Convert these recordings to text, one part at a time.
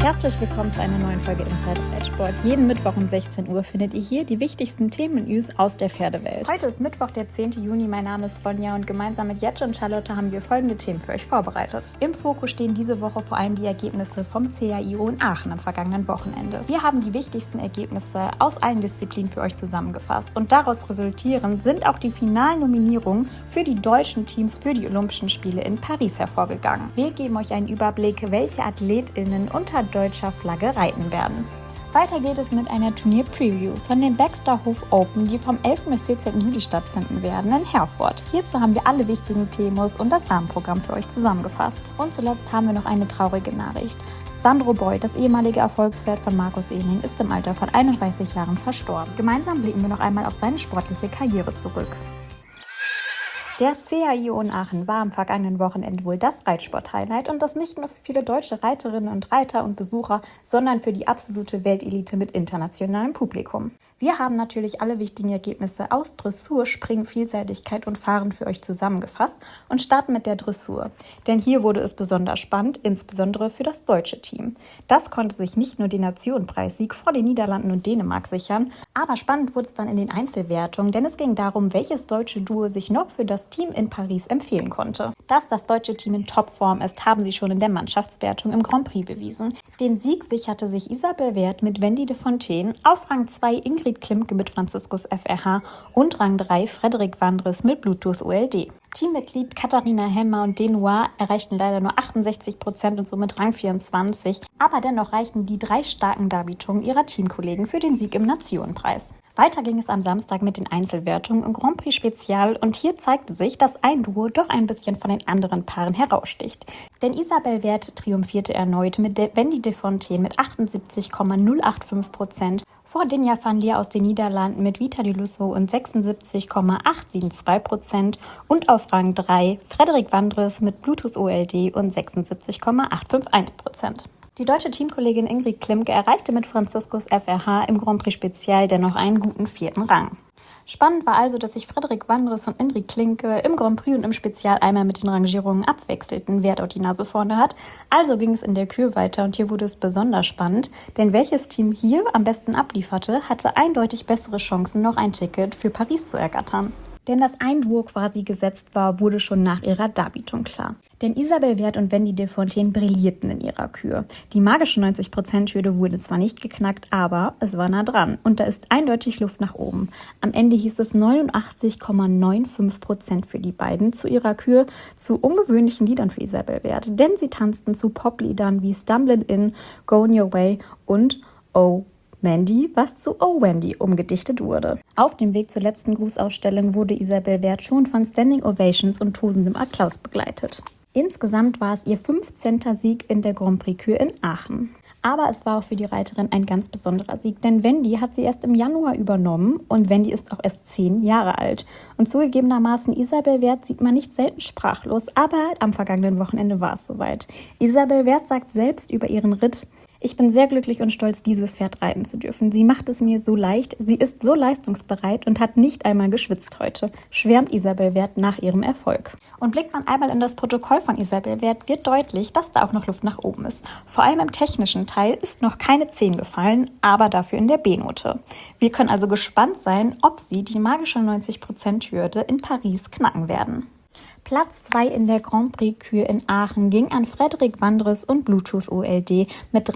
Herzlich willkommen zu einer neuen Folge Inside Reitsport. Jeden Mittwoch um 16 Uhr findet ihr hier die wichtigsten Themen und News aus der Pferdewelt. Heute ist Mittwoch, der 10. Juni. Mein Name ist Ronja und gemeinsam mit Jette und Charlotte haben wir folgende Themen für euch vorbereitet. Im Fokus stehen diese Woche vor allem die Ergebnisse vom CAIO in Aachen am vergangenen Wochenende. Wir haben die wichtigsten Ergebnisse aus allen Disziplinen für euch zusammengefasst und daraus resultierend sind auch die finalen Nominierungen für die deutschen Teams für die Olympischen Spiele in Paris hervorgegangen. Wir geben euch einen Überblick, welche AthletInnen unter deutscher Flagge reiten werden. Weiter geht es mit einer Turnier-Preview von den Baxterhof Open, die vom 11. bis 14. Juli stattfinden werden in Herford. Hierzu haben wir alle wichtigen Themen und das Rahmenprogramm für euch zusammengefasst. Und zuletzt haben wir noch eine traurige Nachricht. Sandro Beuth, das ehemalige Erfolgspferd von Markus Ehning, ist im Alter von 31 Jahren verstorben. Gemeinsam blicken wir noch einmal auf seine sportliche Karriere zurück. Der CAIO in Aachen war am vergangenen Wochenende wohl das Reitsport-Highlight und das nicht nur für viele deutsche Reiterinnen und Reiter und Besucher, sondern für die absolute Weltelite mit internationalem Publikum. Wir haben natürlich alle wichtigen Ergebnisse aus Dressur, Springen, Vielseitigkeit und Fahren für euch zusammengefasst und starten mit der Dressur. Denn hier wurde es besonders spannend, insbesondere für das deutsche Team. Das konnte sich nicht nur den Nationenpreissieg vor den Niederlanden und Dänemark sichern, aber spannend wurde es dann in den Einzelwertungen, denn es ging darum, welches deutsche Duo sich noch für das Team in Paris empfehlen konnte. Dass das deutsche Team in Topform ist, haben sie schon in der Mannschaftswertung im Grand Prix bewiesen. Den Sieg sicherte sich Isabel Wert mit Wendy de Fontaine, auf Rang 2 Ingrid Klimke mit Franziskus FRH und Rang 3 Frederik Wandres mit Bluetooth OLD. Teammitglied Katharina Hemmer und Denoir erreichten leider nur 68% und somit Rang 24, aber dennoch reichten die 3 starken Darbietungen ihrer Teamkollegen für den Sieg im Nationenpreis. Weiter ging es am Samstag mit den Einzelwertungen im Grand Prix Spezial und hier zeigte sich, dass ein Duo doch ein bisschen von den anderen Paaren heraussticht. Denn Isabel Wert triumphierte erneut mit Wendy de Fontaine mit 78,085%, vor Dinja van Leer aus den Niederlanden mit Vita de Lusso und 76,872% und auf Rang 3 Frederik Wandres mit Bluetooth OLD und 76,851%. Die deutsche Teamkollegin Ingrid Klimke erreichte mit Franziskus FRH im Grand Prix Spezial dennoch einen guten 4. Rang. Spannend war also, dass sich Frederik Wandres und Ingrid Klimke im Grand Prix und im Spezial einmal mit den Rangierungen abwechselten, wer dort die Nase vorne hat. Also ging es in der Kür weiter und hier wurde es besonders spannend, denn welches Team hier am besten ablieferte, hatte eindeutig bessere Chancen, noch ein Ticket für Paris zu ergattern. Denn dass ein Duo quasi gesetzt war, wurde schon nach ihrer Darbietung klar. Denn Isabel Wert und Wendy de Fontaine brillierten in ihrer Kür. Die magische 90%-Hürde wurde zwar nicht geknackt, aber es war nah dran. Und da ist eindeutig Luft nach oben. Am Ende hieß es 89,95% für die beiden zu ihrer Kür, zu ungewöhnlichen Liedern für Isabel Wert. Denn sie tanzten zu Popliedern wie Stumblin' In, Going Your Way und Oh Mandy, was zu Oh Wendy umgedichtet wurde. Auf dem Weg zur letzten Grußausstellung wurde Isabel Wert schon von Standing Ovations und tosendem Applaus begleitet. Insgesamt war es ihr 15. Sieg in der Grand Prix Kür in Aachen. Aber es war auch für die Reiterin ein ganz besonderer Sieg, denn Wendy hat sie erst im Januar übernommen und Wendy ist auch erst 10 Jahre alt. Und zugegebenermaßen, Isabel Wert sieht man nicht selten sprachlos, aber am vergangenen Wochenende war es soweit. Isabel Wert sagt selbst über ihren Ritt: Ich bin sehr glücklich und stolz, dieses Pferd reiten zu dürfen. Sie macht es mir so leicht, sie ist so leistungsbereit und hat nicht einmal geschwitzt heute, schwärmt Isabel Wert nach ihrem Erfolg. Und blickt man einmal in das Protokoll von Isabel Wert, wird deutlich, dass da auch noch Luft nach oben ist. Vor allem im technischen Teil ist noch keine 10 gefallen, aber dafür in der B-Note. Wir können also gespannt sein, ob sie die magische 90%-Hürde in Paris knacken werden. Platz 2 in der Grand Prix Kür in Aachen ging an Frederik Wandres und Bluetooth OLD mit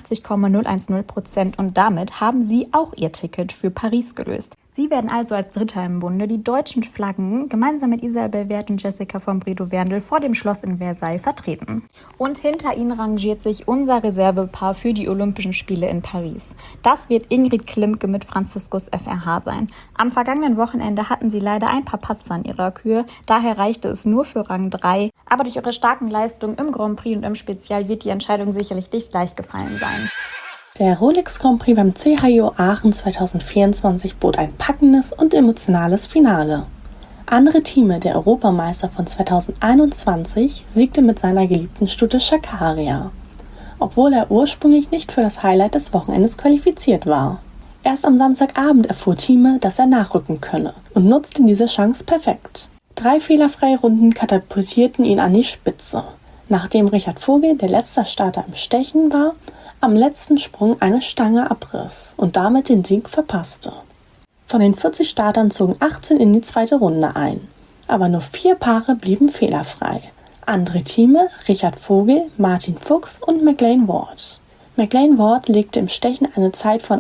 83,010% und damit haben sie auch ihr Ticket für Paris gelöst. Sie werden also als Dritter im Bunde die deutschen Flaggen gemeinsam mit Isabel Wert und Jessica von Bredow-Werndl vor dem Schloss in Versailles vertreten. Und hinter ihnen rangiert sich unser Reservepaar für die Olympischen Spiele in Paris. Das wird Ingrid Klimke mit Franziskus FRH sein. Am vergangenen Wochenende hatten sie leider ein paar Patzer in ihrer Kür, daher reichte es nur für Rang 3. Aber durch ihre starken Leistungen im Grand Prix und im Spezial wird die Entscheidung sicherlich nicht leicht gefallen sein. Der Rolex Grand Prix beim CAIO Aachen 2024 bot ein packendes und emotionales Finale. Andere Thieme, der Europameister von 2021, siegte mit seiner geliebten Stute Shakaria, obwohl er ursprünglich nicht für das Highlight des Wochenendes qualifiziert war. Erst am Samstagabend erfuhr Thieme, dass er nachrücken könne und nutzte diese Chance perfekt. 3 fehlerfreie Runden katapultierten ihn an die Spitze. Nachdem Richard Vogel der letzte Starter im Stechen war, am letzten Sprung eine Stange abriss und damit den Sieg verpasste. Von den 40 Startern zogen 18 in die zweite Runde ein, aber nur 4 Paare blieben fehlerfrei. Andere Teame: Richard Vogel, Martin Fuchs und McLain Ward. McLain Ward legte im Stechen eine Zeit von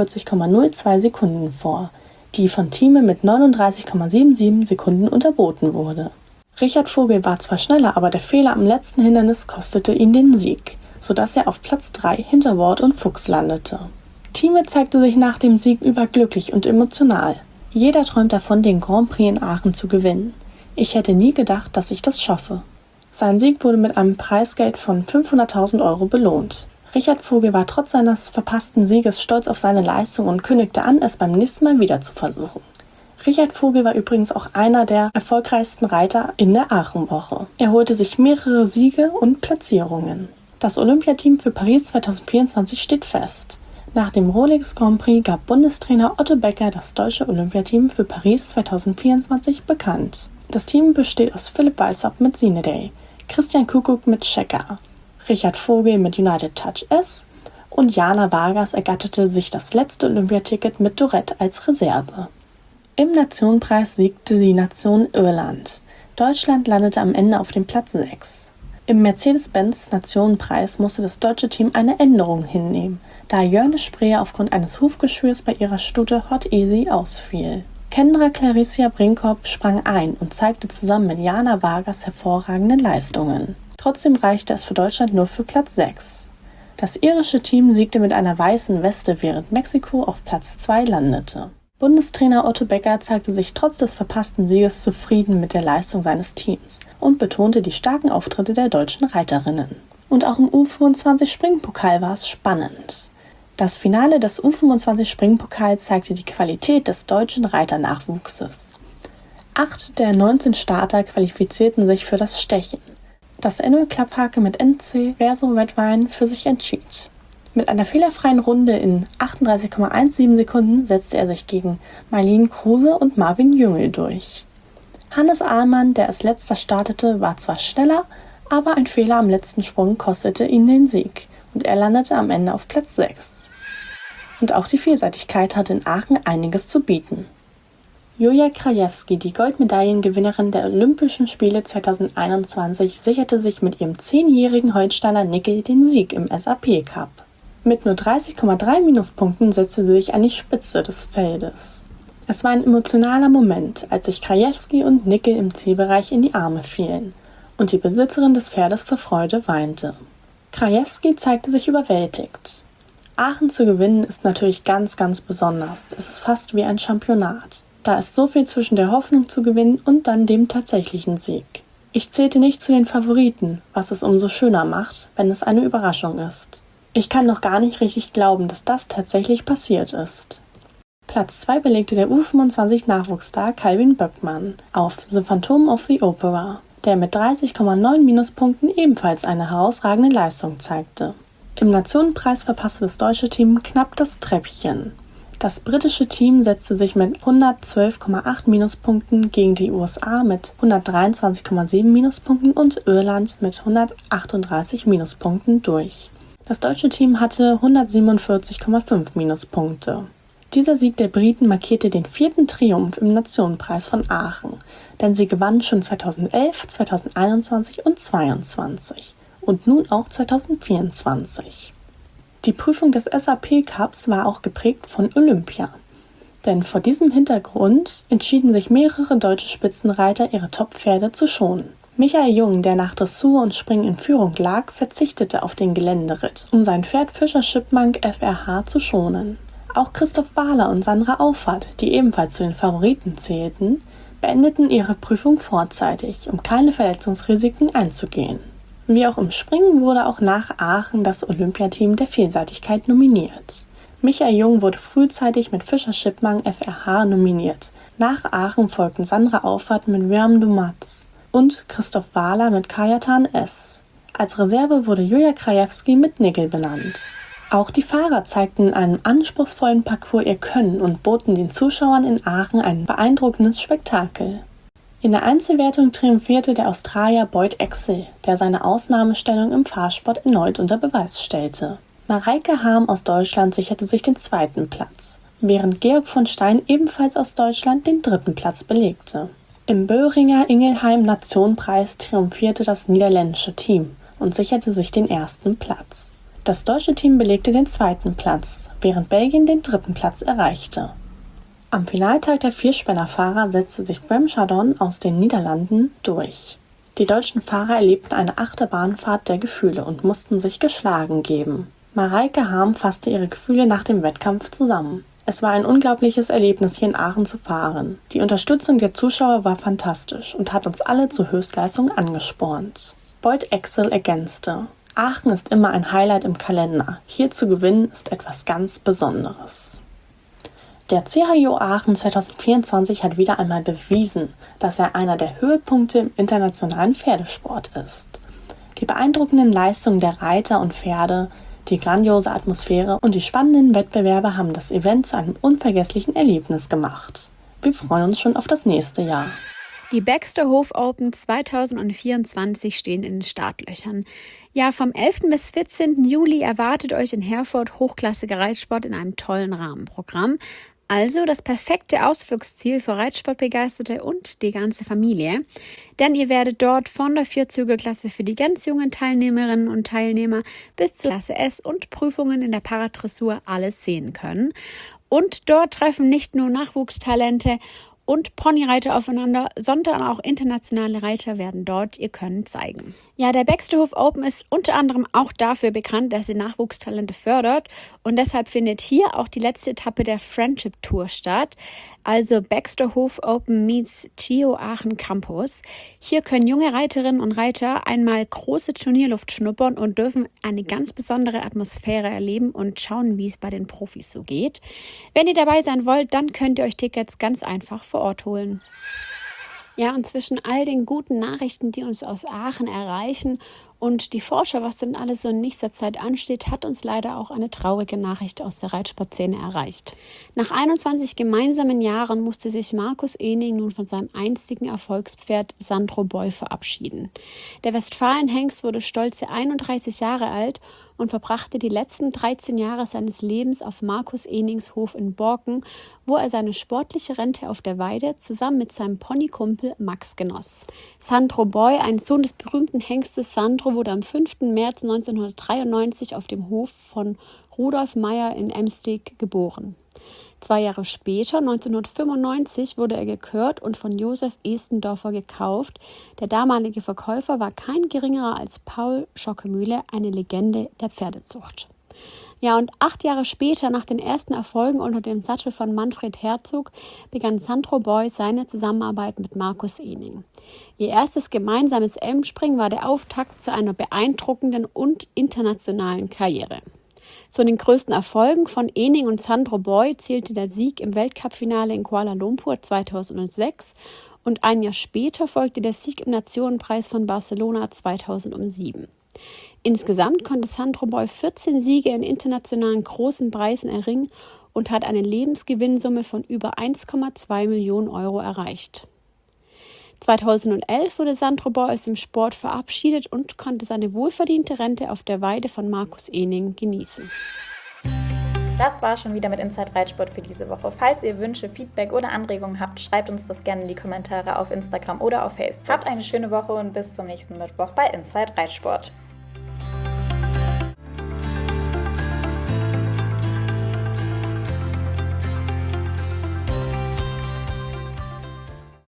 41,02 Sekunden vor, die von Thieme mit 39,77 Sekunden unterboten wurde. Richard Vogel war zwar schneller, aber der Fehler am letzten Hindernis kostete ihn den Sieg, sodass er auf Platz 3 hinter Ward und Fuchs landete. Thieme zeigte sich nach dem Sieg überglücklich und emotional. Jeder träumt davon, den Grand Prix in Aachen zu gewinnen. Ich hätte nie gedacht, dass ich das schaffe. Sein Sieg wurde mit einem Preisgeld von 500.000 € belohnt. Richard Vogel war trotz seines verpassten Sieges stolz auf seine Leistung und kündigte an, es beim nächsten Mal wieder zu versuchen. Richard Vogel war übrigens auch einer der erfolgreichsten Reiter in der Aachenwoche. Er holte sich mehrere Siege und Platzierungen. Das Olympiateam für Paris 2024 steht fest. Nach dem Rolex Grand Prix gab Bundestrainer Otto Becker das deutsche Olympiateam für Paris 2024 bekannt. Das Team besteht aus Philipp Weishaupt mit Sineday, Christian Kuckuck mit Checker, Richard Vogel mit United Touch S und Jana Vargas ergatterte sich das letzte Olympiaticket mit Dorette als Reserve. Im Nationenpreis siegte die Nation Irland. Deutschland landete am Ende auf dem Platz 6. Im Mercedes-Benz Nationenpreis musste das deutsche Team eine Änderung hinnehmen, da Jörne Spreer aufgrund eines Hufgeschwürs bei ihrer Stute Hot Easy ausfiel. Kendra Clarissa Brinkhoff sprang ein und zeigte zusammen mit Jana Vargas hervorragende Leistungen. Trotzdem reichte es für Deutschland nur für Platz 6. Das irische Team siegte mit einer weißen Weste, während Mexiko auf Platz 2 landete. Bundestrainer Otto Becker zeigte sich trotz des verpassten Sieges zufrieden mit der Leistung seines Teams und betonte die starken Auftritte der deutschen Reiterinnen. Und auch im U25-Springpokal war es spannend. Das Finale des U25-Springpokals zeigte die Qualität des deutschen Reiternachwuchses. 8 der 19 Starter qualifizierten sich für das Stechen, das Enno Klapphake mit NC Verso Red Wine für sich entschied. Mit einer fehlerfreien Runde in 38,17 Sekunden setzte er sich gegen Marlene Kruse und Marvin Jüngel durch. Hannes Ahlmann, der als letzter startete, war zwar schneller, aber ein Fehler am letzten Sprung kostete ihn den Sieg und er landete am Ende auf Platz 6. Und auch die Vielseitigkeit hatte in Aachen einiges zu bieten. Julia Krajewski, die Goldmedaillengewinnerin der Olympischen Spiele 2021, sicherte sich mit ihrem 10-jährigen Holsteiner Nickel den Sieg im SAP Cup. Mit nur 30,3 Minuspunkten setzte sie sich an die Spitze des Feldes. Es war ein emotionaler Moment, als sich Krajewski und Nickel im Zielbereich in die Arme fielen und die Besitzerin des Pferdes vor Freude weinte. Krajewski zeigte sich überwältigt. Aachen zu gewinnen ist natürlich ganz, ganz besonders. Es ist fast wie ein Championat. Da ist so viel zwischen der Hoffnung zu gewinnen und dann dem tatsächlichen Sieg. Ich zählte nicht zu den Favoriten, was es umso schöner macht, wenn es eine Überraschung ist. Ich kann noch gar nicht richtig glauben, dass das tatsächlich passiert ist. Platz 2 belegte der U25-Nachwuchsstar Calvin Böckmann auf The Phantom of the Opera, der mit 30,9 Minuspunkten ebenfalls eine herausragende Leistung zeigte. Im Nationenpreis verpasste das deutsche Team knapp das Treppchen. Das britische Team setzte sich mit 112,8 Minuspunkten gegen die USA mit 123,7 Minuspunkten und Irland mit 138 Minuspunkten durch. Das deutsche Team hatte 147,5 Minuspunkte. Dieser Sieg der Briten markierte den 4. Triumph im Nationenpreis von Aachen, denn sie gewannen schon 2011, 2021 und 2022 und nun auch 2024. Die Prüfung des SAP Cups war auch geprägt von Olympia. Denn vor diesem Hintergrund entschieden sich mehrere deutsche Spitzenreiter, ihre Top-Pferde zu schonen. Michael Jung, der nach Dressur und Springen in Führung lag, verzichtete auf den Geländeritt, um sein Pferd Fischer Chipmunk FRH zu schonen. Auch Christoph Wahler und Sandra Auffahrt, die ebenfalls zu den Favoriten zählten, beendeten ihre Prüfung vorzeitig, um keine Verletzungsrisiken einzugehen. Wie auch im Springen wurde auch nach Aachen das Olympiateam der Vielseitigkeit nominiert. Michael Jung wurde frühzeitig mit Fischer Chipmunk FRH nominiert. Nach Aachen folgten Sandra Auffahrt mit Wärm du Matz und Christoph Wahler mit Kajatan S. Als Reserve wurde Julia Krajewski mit Nickel benannt. Auch die Fahrer zeigten in einem anspruchsvollen Parcours ihr Können und boten den Zuschauern in Aachen ein beeindruckendes Spektakel. In der Einzelwertung triumphierte der Australier Boyd Exel, der seine Ausnahmestellung im Fahrsport erneut unter Beweis stellte. Mareike Harm aus Deutschland sicherte sich den 2. Platz, während Georg von Stein ebenfalls aus Deutschland den 3. Platz belegte. Im Boehringer Ingelheim Nationenpreis triumphierte das niederländische Team und sicherte sich den 1. Platz. Das deutsche Team belegte den 2. Platz, während Belgien den 3. Platz erreichte. Am Finaltag der Vierspännerfahrer setzte sich Bram Chardon aus den Niederlanden durch. Die deutschen Fahrer erlebten eine Achterbahnfahrt der Gefühle und mussten sich geschlagen geben. Mareike Harm fasste ihre Gefühle nach dem Wettkampf zusammen. Es war ein unglaubliches Erlebnis, hier in Aachen zu fahren. Die Unterstützung der Zuschauer war fantastisch und hat uns alle zur Höchstleistung angespornt. Boyd Axel ergänzte: Aachen ist immer ein Highlight im Kalender. Hier zu gewinnen ist etwas ganz Besonderes. Der CHIO Aachen 2024 hat wieder einmal bewiesen, dass er einer der Höhepunkte im internationalen Pferdesport ist. Die beeindruckenden Leistungen der Reiter und Pferde, die grandiose Atmosphäre und die spannenden Wettbewerbe haben das Event zu einem unvergesslichen Erlebnis gemacht. Wir freuen uns schon auf das nächste Jahr. Die Baxter Hof Open 2024 stehen in den Startlöchern. Ja, vom 11. bis 14. Juli erwartet euch in Herford hochklassiger Reitsport in einem tollen Rahmenprogramm. Also das perfekte Ausflugsziel für Reitsportbegeisterte und die ganze Familie. Denn ihr werdet dort von der Vierzügelklasse für die ganz jungen Teilnehmerinnen und Teilnehmer bis zur Klasse S und Prüfungen in der Paradressur alles sehen können. Und dort treffen nicht nur Nachwuchstalente und Ponyreiter aufeinander, sondern auch internationale Reiter werden dort ihr Können zeigen. Ja, der Baxter Hof Open ist unter anderem auch dafür bekannt, dass sie Nachwuchstalente fördert und deshalb findet hier auch die letzte Etappe der Friendship Tour statt, also Baxter Hof Open meets CHIO Aachen Campus. Hier können junge Reiterinnen und Reiter einmal große Turnierluft schnuppern und dürfen eine ganz besondere Atmosphäre erleben und schauen, wie es bei den Profis so geht. Wenn ihr dabei sein wollt, dann könnt ihr euch Tickets ganz einfach vor Ort holen. Ja, und zwischen all den guten Nachrichten, die uns aus Aachen erreichen und die Vorschau, was denn alles so in nächster Zeit ansteht, hat uns leider auch eine traurige Nachricht aus der Reitsportszene erreicht. Nach 21 gemeinsamen Jahren musste sich Markus Ehning nun von seinem einstigen Erfolgspferd Sandro Boy verabschieden. Der Westfalenhengst wurde stolze 31 Jahre alt und verbrachte die letzten 13 Jahre seines Lebens auf Markus Ehnings Hof in Borken, wo er seine sportliche Rente auf der Weide zusammen mit seinem Ponykumpel Max genoss. Sandro Boy, ein Sohn des berühmten Hengstes Sandro, wurde am 5. März 1993 auf dem Hof von Rudolf Meyer in Emsteg geboren. 2 Jahre später, 1995, wurde er gekürt und von Josef Estendorfer gekauft. Der damalige Verkäufer war kein geringerer als Paul Schockemühle, eine Legende der Pferdezucht. Ja, und 8 Jahre später, nach den ersten Erfolgen unter dem Sattel von Manfred Herzog, begann Sandro Boy seine Zusammenarbeit mit Markus Ehning. Ihr erstes gemeinsames Elmspringen war der Auftakt zu einer beeindruckenden und internationalen Karriere. Zu den größten Erfolgen von Ehning und Sandro Boy zählte der Sieg im Weltcup-Finale in Kuala Lumpur 2006 und ein Jahr später folgte der Sieg im Nationenpreis von Barcelona 2007. Insgesamt konnte Sandro Boy 14 Siege in internationalen großen Preisen erringen und hat eine Lebensgewinnsumme von über 1,2 Millionen Euro erreicht. 2011 wurde Sandro Boy aus dem Sport verabschiedet und konnte seine wohlverdiente Rente auf der Weide von Markus Ehning genießen. Das war schon wieder mit Inside Reitsport für diese Woche. Falls ihr Wünsche, Feedback oder Anregungen habt, schreibt uns das gerne in die Kommentare auf Instagram oder auf Facebook. Habt eine schöne Woche und bis zum nächsten Mittwoch bei Inside Reitsport.